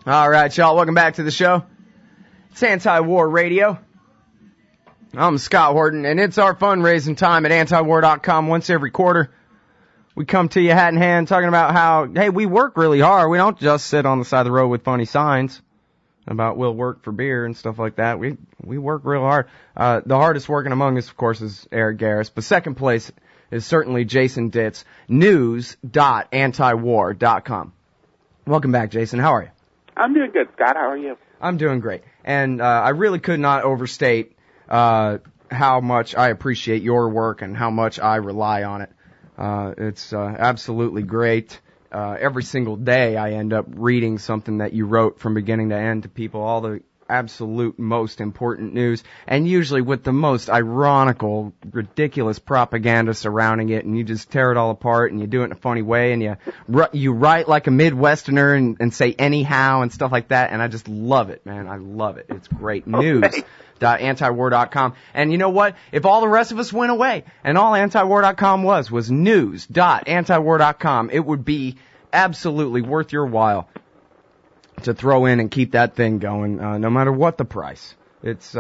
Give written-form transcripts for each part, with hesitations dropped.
All right, y'all, welcome back to the show. It's Anti-War Radio. I'm Scott Horton, and it's our fundraising time at antiwar.com once every quarter. We come to you hat in hand talking about how, hey, we work really hard. We don't just sit on the side of the road with funny signs about we'll work for beer and stuff like that. We work real hard. The hardest working among us, of course, is Eric Garris, but second place is certainly Jason Ditz, news.antiwar.com. Welcome back, Jason. How are you? I'm doing good, Scott. How are you? I'm doing great. And I really could not overstate how much I appreciate your work and how much I rely on it. It's absolutely great. Every single day I end up reading something that you wrote from beginning to end to people, all the absolute most important news, and usually with the most ironical, ridiculous propaganda surrounding it, and you just tear it all apart, and you do it in a funny way, and you write like a Midwesterner and say anyhow and stuff like that, and I just love it, man. I love it. It's great. News.antiwar.com. And you know what? If all the rest of us went away, and all antiwar.com was news.antiwar.com, it would be absolutely worth your while to throw in and keep that thing going, no matter what the price. It's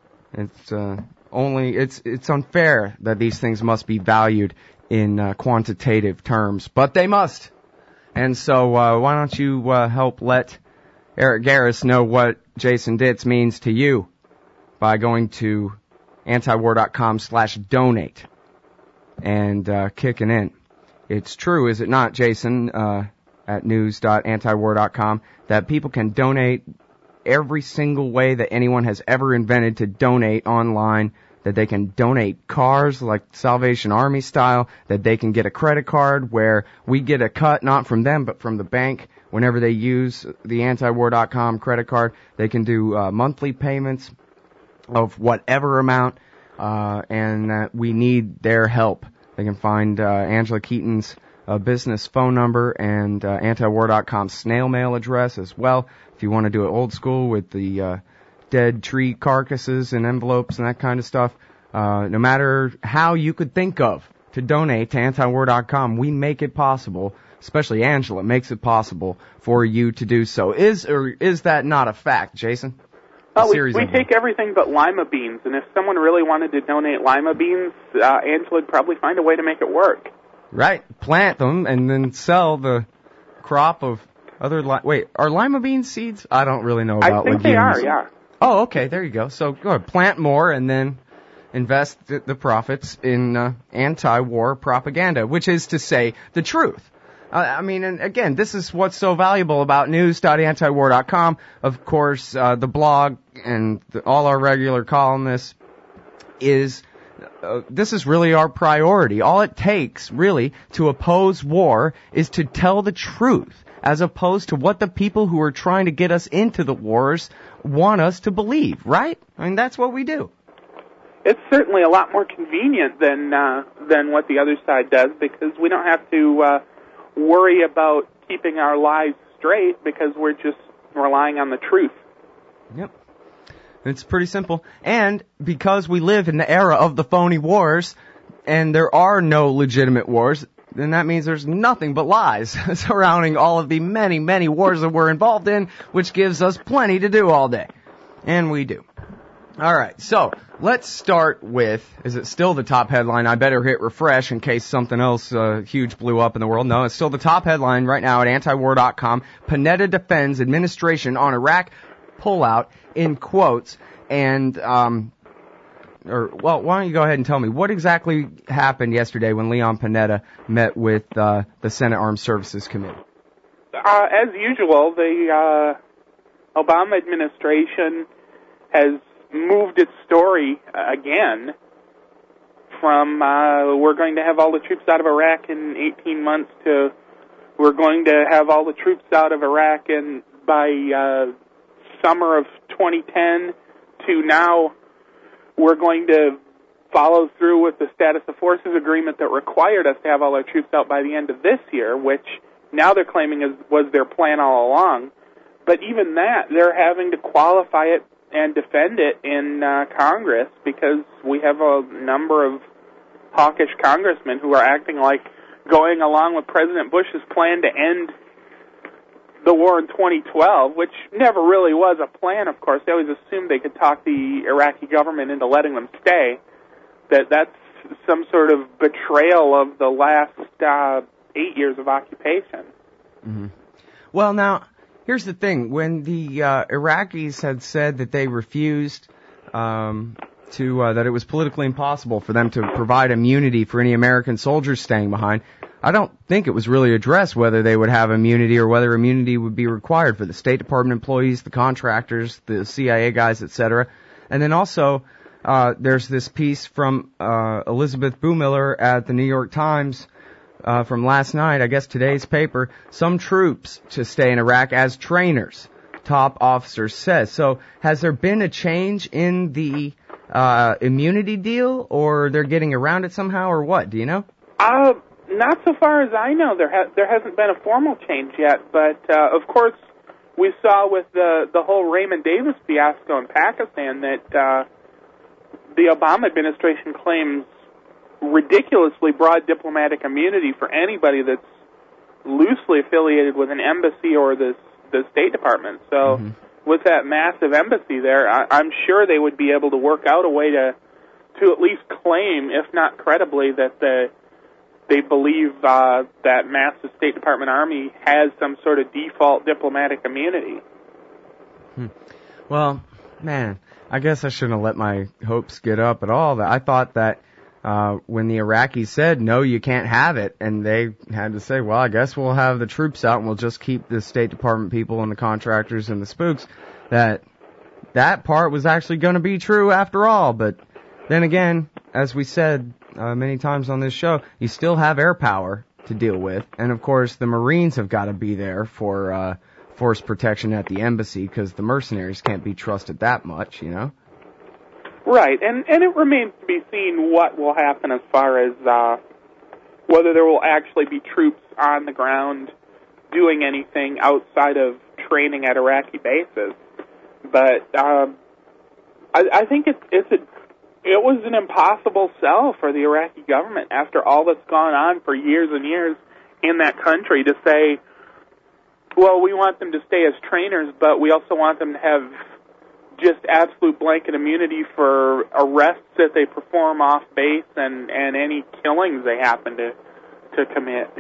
unfair that these things must be valued in quantitative terms, but they must. And so, why don't you help let Eric Garris know what Jason Ditz means to you by going to antiwar.com/donate and kicking in. It's true, is it not, Jason, at news.antiwar.com, that people can donate every single way that anyone has ever invented to donate online, that they can donate cars like Salvation Army style, that they can get a credit card where we get a cut not from them but from the bank whenever they use the antiwar.com credit card. They can do monthly payments of whatever amount, and that we need their help. They can find Angela Keaton's business phone number and antiwar.com snail mail address as well. If you want to do it old school with the dead tree carcasses and envelopes and that kind of stuff, no matter how you could think of to donate to antiwar.com, we make it possible, especially Angela makes it possible for you to do so. Is that not a fact, Jason? We take everything but lima beans, and if someone really wanted to donate lima beans, Angela would probably find a way to make it work. Right. Plant them and then sell the crop of other are lima bean seeds? I don't really know about legumes. I think they are, yeah. Oh, okay, there you go. So go ahead, plant more and then invest the profits in anti-war propaganda, which is to say the truth. I mean, and again, this is what's so valuable about news.antiwar.com. Of course, the blog and all our regular columnists is this is really our priority. All it takes, really, to oppose war is to tell the truth, as opposed to what the people who are trying to get us into the wars want us to believe, right? I mean, that's what we do. It's certainly a lot more convenient than what the other side does, because we don't have to worry about keeping our lives straight because we're just relying on the truth. Yep. It's pretty simple. And because we live in the era of the phony wars, and there are no legitimate wars, then that means there's nothing but lies surrounding all of the many, many wars that we're involved in, which gives us plenty to do all day. And we do. All right, so let's start with, is it still the top headline? I better hit refresh in case something else huge blew up in the world. No, it's still the top headline right now at antiwar.com. Panetta defends administration on Iraq pullout in quotes. And, why don't you go ahead and tell me what exactly happened yesterday when Leon Panetta met with the Senate Armed Services Committee? As usual, the Obama administration has moved its story again from we're going to have all the troops out of Iraq in 18 months to we're going to have all the troops out of Iraq by summer of 2010 to now we're going to follow through with the status of forces agreement that required us to have all our troops out by the end of this year, which now they're claiming was their plan all along. But even that, they're having to qualify it and defend it in Congress because we have a number of hawkish congressmen who are acting like going along with President Bush's plan to end the war in 2012, which never really was a plan, of course. They always assumed they could talk the Iraqi government into letting them stay. That's some sort of betrayal of the last 8 years of occupation. Mm-hmm. Well, now, here's the thing. When the Iraqis had said that they refused that it was politically impossible for them to provide immunity for any American soldiers staying behind, I don't think it was really addressed whether they would have immunity or whether immunity would be required for the State Department employees, the contractors, the CIA guys, etc. And then also, there's this piece from Elizabeth Boomiller at the New York Times from last night, I guess today's paper, some troops to stay in Iraq as trainers, top officer says. So has there been a change in the immunity deal, or they're getting around it somehow, or what? Do you know? Not so far as I know. There hasn't been a formal change yet, but of course we saw with the whole Raymond Davis fiasco in Pakistan that the Obama administration claims ridiculously broad diplomatic immunity for anybody that's loosely affiliated with an embassy or the State Department. So with that massive embassy there, I'm sure they would be able to work out a way to at least claim, if not credibly, that they believe that massive State Department army has some sort of default diplomatic immunity. Well, man, I guess I shouldn't have let my hopes get up at all. I thought that when the Iraqis said, no, you can't have it, and they had to say, well, I guess we'll have the troops out and we'll just keep the State Department people and the contractors and the spooks, that part was actually going to be true after all. But then again, as we said many times on this show, you still have air power to deal with. And, of course, the Marines have got to be there for force protection at the embassy because the mercenaries can't be trusted that much, you know? Right, and it remains to be seen what will happen as far as whether there will actually be troops on the ground doing anything outside of training at Iraqi bases. But I think it was an impossible sell for the Iraqi government after all that's gone on for years and years in that country to say, well, we want them to stay as trainers, but we also want them to have just absolute blanket immunity for arrests that they perform off base and any killings they happen to commit.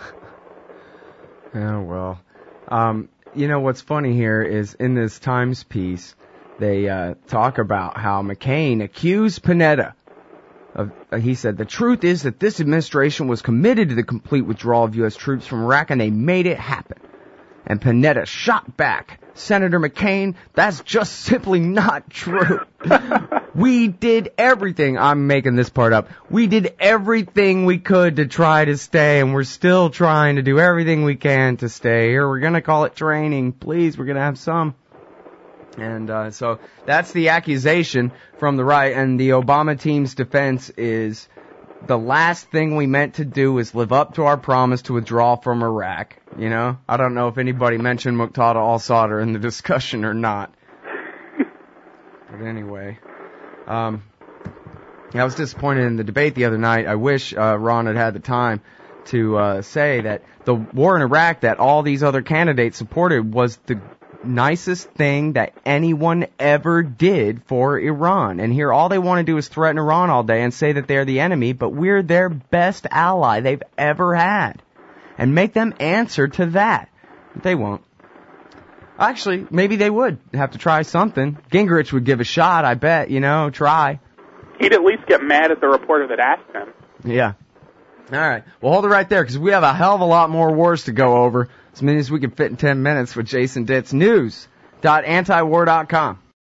Oh, well. You know, what's funny here is in this Times piece, they talk about how McCain accused Panetta of, he said, the truth is that this administration was committed to the complete withdrawal of U.S. troops from Iraq, and they made it happen. And Panetta shot back, Senator McCain, that's just simply not true. We did everything, I'm making this part up, we did everything we could to try to stay, and we're still trying to do everything we can to stay here. We're going to call it training. Please, we're going to have some. And so that's the accusation from the right, and the Obama team's defense is the last thing we meant to do is live up to our promise to withdraw from Iraq. You know, I don't know if anybody mentioned Muqtada al-Sadr in the discussion or not. But anyway, I was disappointed in the debate the other night. I wish Ron had the time to say that the war in Iraq that all these other candidates supported was the nicest thing that anyone ever did for Iran. And here all they want to do is threaten Iran all day and say that they're the enemy, but we're their best ally they've ever had. And make them answer to that. But they won't. Actually, maybe they would have to try something. Gingrich would give a shot, I bet, try. He'd at least get mad at the reporter that asked him. Yeah. All right. Well, hold it right there, because we have a hell of a lot more wars to go over. As many as we can fit in 10 minutes with Jason Ditz. News.antiwar.com.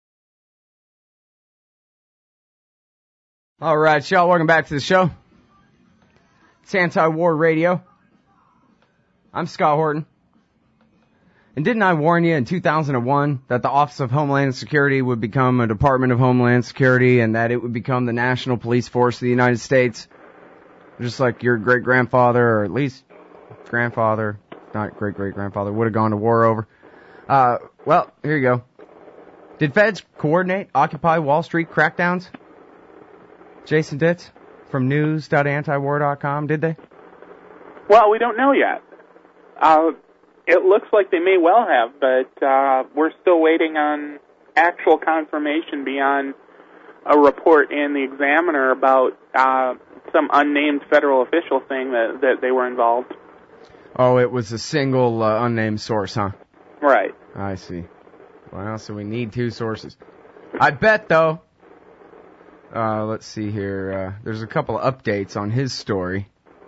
All right, y'all. Welcome back to the show. It's Anti-War Radio. I'm Scott Horton. And didn't I warn you in 2001 that the Office of Homeland Security would become a Department of Homeland Security and that it would become the National Police Force of the United States? Just like your great-grandfather, or at least grandfather, not great-great-grandfather, would have gone to war over. Well, here you go. Did feds coordinate Occupy Wall Street crackdowns? Jason Ditz from news.antiwar.com, did they? Well, we don't know yet. It looks like they may well have, but we're still waiting on actual confirmation beyond a report in the Examiner about some unnamed federal official saying that they were involved. Oh, it was a single unnamed source, huh? Right. I see. Well, so we need two sources. I bet, though. Let's see here. There's a couple of updates on his story.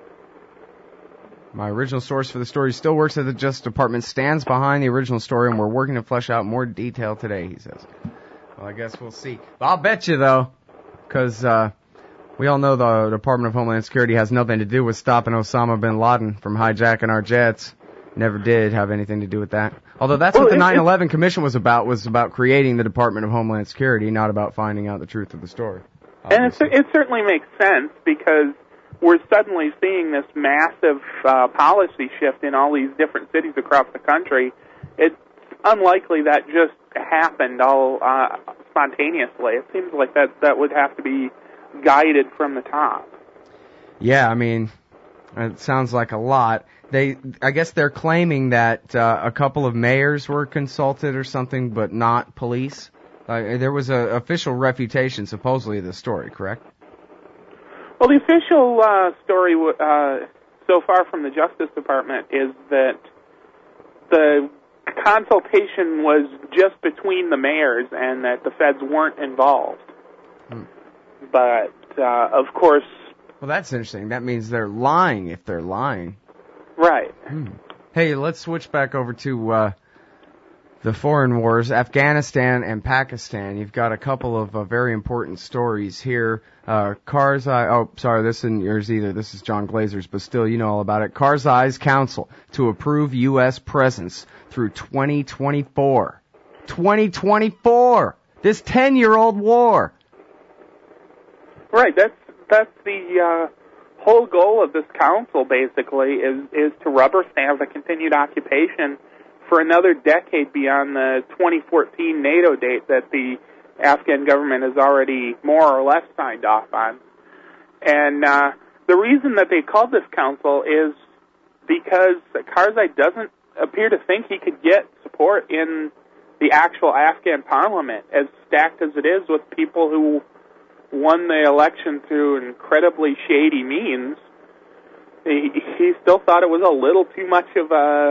My original source for the story still works at the Justice Department, stands behind the original story, and we're working to flesh out more detail today, he says. Well, I guess we'll see. I'll bet you, though, because we all know the Department of Homeland Security has nothing to do with stopping Osama bin Laden from hijacking our jets. Never did have anything to do with that. Although that's what the 9/11 Commission was about creating the Department of Homeland Security, not about finding out the truth of the story. Obviously. And it certainly makes sense because we're suddenly seeing this massive policy shift in all these different cities across the country. It's unlikely that just happened all spontaneously. It seems like that would have to be guided from the top. Yeah, I mean, it sounds like a lot. I guess they're claiming that a couple of mayors were consulted or something, but not police. There was an official refutation, supposedly, of the story, correct? Well, the official story so far from the Justice Department is that the consultation was just between the mayors and that the feds weren't involved. But, of course... Well, that's interesting. That means they're lying if they're lying. Right. Hey, let's switch back over to the foreign wars, Afghanistan and Pakistan. You've got a couple of very important stories here. Karzai, oh, sorry, this isn't yours either. This is John Glazer's, but still, you know all about it. Karzai's counsel to approve U.S. presence through 2024. 2024! This 10-year-old war! Right, that's the whole goal of this council, basically, is to rubber stamp the continued occupation for another decade beyond the 2014 NATO date that the Afghan government has already more or less signed off on. And the reason that they called this council is because Karzai doesn't appear to think he could get support in the actual Afghan parliament, as stacked as it is with people who won the election through incredibly shady means. He still thought it was a little too much of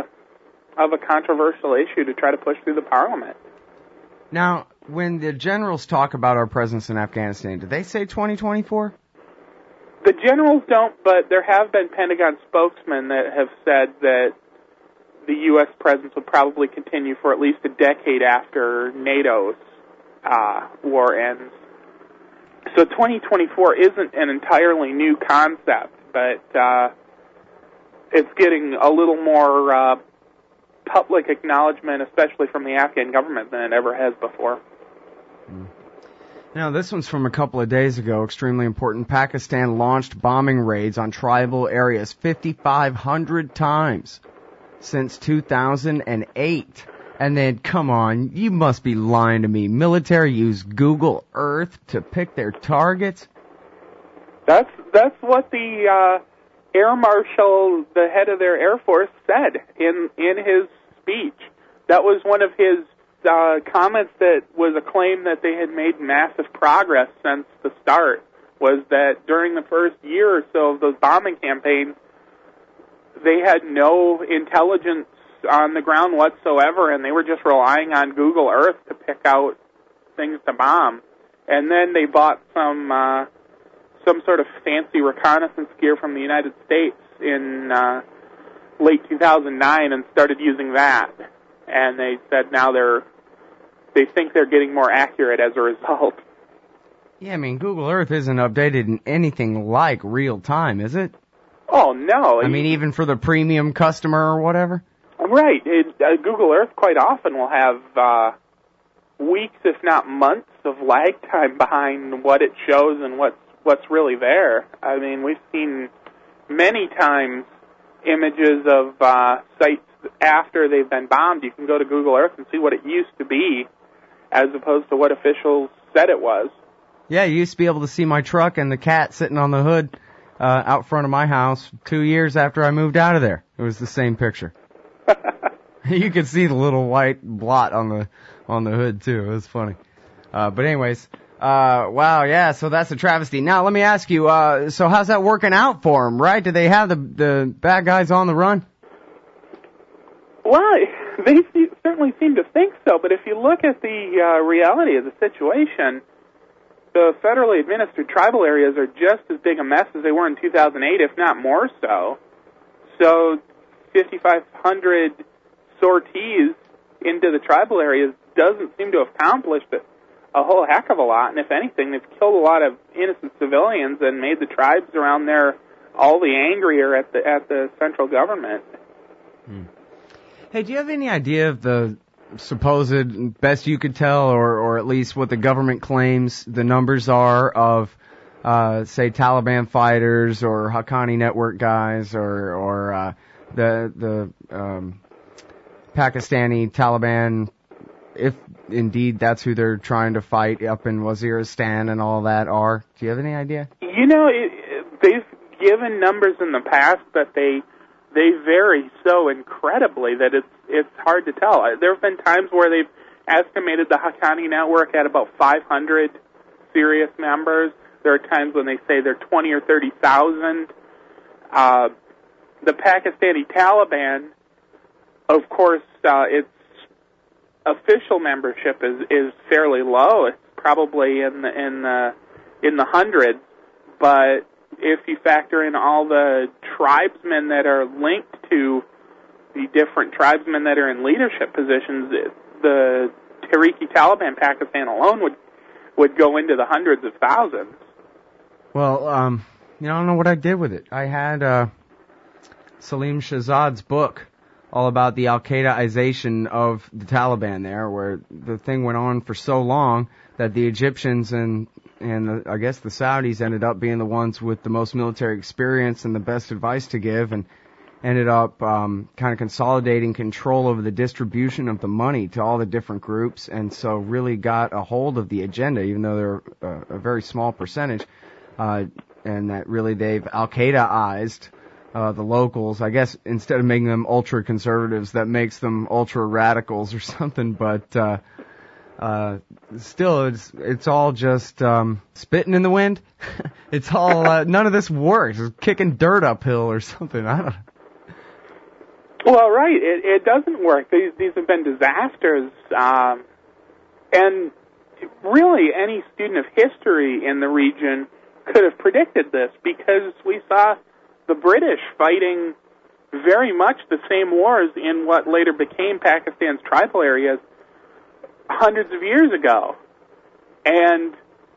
a controversial issue to try to push through the parliament. Now, when the generals talk about our presence in Afghanistan, do they say 2024? The generals don't, but there have been Pentagon spokesmen that have said that the U.S. presence would probably continue for at least a decade after NATO's war ends. So 2024 isn't an entirely new concept, but it's getting a little more public acknowledgement, especially from the Afghan government, than it ever has before. Now, this one's from a couple of days ago, extremely important. Pakistan launched bombing raids on tribal areas 5,500 times since 2008. And then, come on, you must be lying to me. Military use Google Earth to pick their targets? That's what the Air Marshal, the head of their Air Force, said in his speech. That was one of his comments that was a claim that they had made massive progress since the start, was that during the first year or so of those bombing campaigns, they had no intelligence on the ground whatsoever, and they were just relying on Google Earth to pick out things to bomb. And then they bought some sort of fancy reconnaissance gear from the United States in late 2009 and started using that. And they said now they think they're getting more accurate as a result. Yeah, I mean, Google Earth isn't updated in anything like real time, is it? Oh, no. I mean, even for the premium customer or whatever? Right. Google Earth quite often will have weeks, if not months, of lag time behind what it shows and what's really there. I mean, we've seen many times images of sites after they've been bombed. You can go to Google Earth and see what it used to be as opposed to what officials said it was. Yeah, you used to be able to see my truck and the cat sitting on the hood out front of my house 2 years after I moved out of there. It was the same picture. You could see the little white blot on the hood too. It was funny. But anyways, wow, yeah. So that's a travesty. Now let me ask you. So how's that working out for them? Right? Do they have the bad guys on the run? Well, they certainly seem to think so. But if you look at the reality of the situation, the federally administered tribal areas are just as big a mess as they were in 2008, if not more so. So 5,500 sorties into the tribal areas doesn't seem to have accomplished a whole heck of a lot. And if anything, they've killed a lot of innocent civilians and made the tribes around there all the angrier at the central government. Hey, do you have any idea of the supposed, best you could tell, or at least what the government claims the numbers are of, say, Taliban fighters or Haqqani Network guys or the Pakistani Taliban, if indeed that's who they're trying to fight up in Waziristan and all that are? Do you have any idea? You know, they've given numbers in the past, but they vary so incredibly that it's hard to tell. There have been times where they've estimated the Haqqani Network at about 500 serious members. There are times when they say they're 20 or 30,000. The Pakistani Taliban, of course, its official membership is fairly low. It's probably in the hundreds, but if you factor in all the tribesmen that are linked to the different tribesmen that are in leadership positions, the Tehrik-i-Taliban Pakistan alone would go into the hundreds of thousands. Well, I don't know what I did with it. I had Salim Shahzad's book all about the Al-Qaedaization of the Taliban there, where the thing went on for so long that the Egyptians and I guess the Saudis ended up being the ones with the most military experience and the best advice to give, and ended up kind of consolidating control over the distribution of the money to all the different groups, and so really got a hold of the agenda, even though they're a very small percentage, and that really they've Al-Qaedaized the locals. I guess instead of making them ultra-conservatives, that makes them ultra-radicals or something, but still, it's all just spitting in the wind. It's all none of this works. It's kicking dirt uphill or something. I don't know. Well, right. It doesn't work. These have been disasters, and really, any student of history in the region could have predicted this, because we saw the British fighting very much the same wars in what later became Pakistan's tribal areas hundreds of years ago, and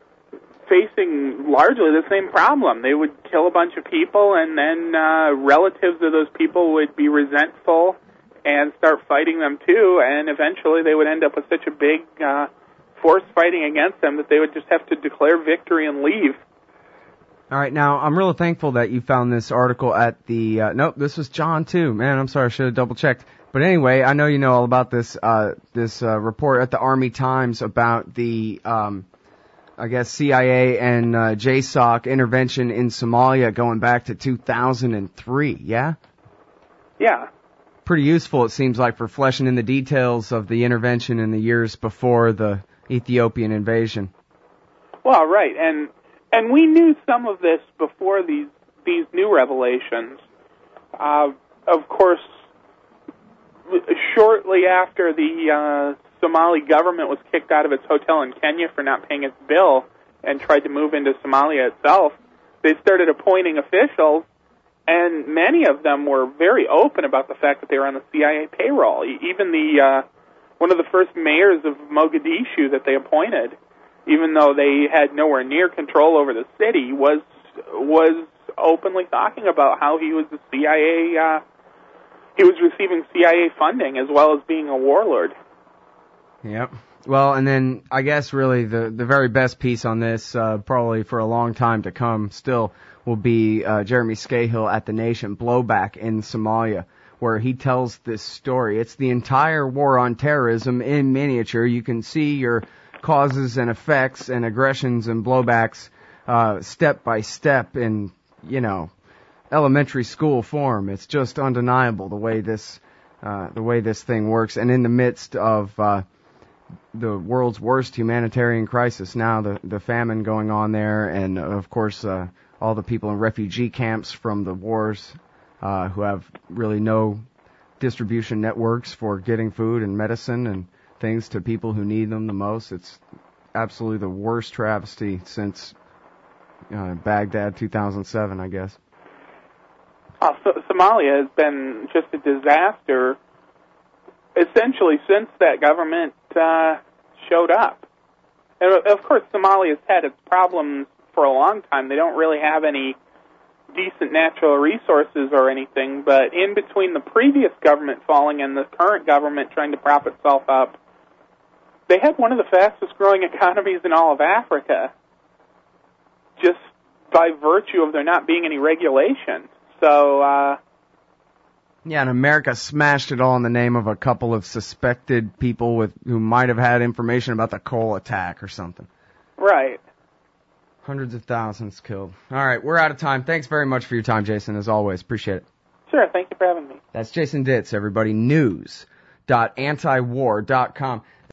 facing largely the same problem. They would kill a bunch of people, and then relatives of those people would be resentful and start fighting them too, and eventually they would end up with such a big force fighting against them that they would just have to declare victory and leave. All right, now, I'm really thankful that you found this article at the, nope, this was John too. Man, I'm sorry, I should have double-checked. But anyway, I know you know all about this, report at the Army Times about the, I guess, CIA and JSOC intervention in Somalia going back to 2003, yeah? Yeah. Pretty useful, it seems like, for fleshing in the details of the intervention in the years before the Ethiopian invasion. Well, right, and we knew some of this before these new revelations. Of course, shortly after the Somali government was kicked out of its hotel in Kenya for not paying its bill and tried to move into Somalia itself, they started appointing officials, and many of them were very open about the fact that they were on the CIA payroll. Even one of the first mayors of Mogadishu that they appointed, even though they had nowhere near control over the city, was openly talking about how he was the CIA. He was receiving CIA funding as well as being a warlord. Yep. Well, and then I guess really the very best piece on this, probably for a long time to come still, will be Jeremy Scahill at The Nation, Blowback in Somalia, where he tells this story. It's the entire war on terrorism in miniature. You can see your causes and effects and aggressions and blowbacks step by step in, elementary school form. It's just undeniable the way this the way this thing works. And in the midst of the world's worst humanitarian crisis now, the famine going on there, and of course all the people in refugee camps from the wars who have really no distribution networks for getting food and medicine and things to people who need them the most. It's absolutely the worst travesty since Baghdad 2007, I guess. Somalia has been just a disaster essentially since that government showed up. And of course, Somalia's had its problems for a long time. They don't really have any decent natural resources or anything, but in between the previous government falling and the current government trying to prop itself up, they had one of the fastest growing economies in all of Africa, just by virtue of there not being any regulation. So, yeah, and America smashed it all in the name of a couple of suspected people who might have had information about the Cole attack or something. Right. Hundreds of thousands killed. All right, we're out of time. Thanks very much for your time, Jason, as always. Appreciate it. Sure, thank you for having me. That's Jason Ditz, everybody. News.antiwar.com.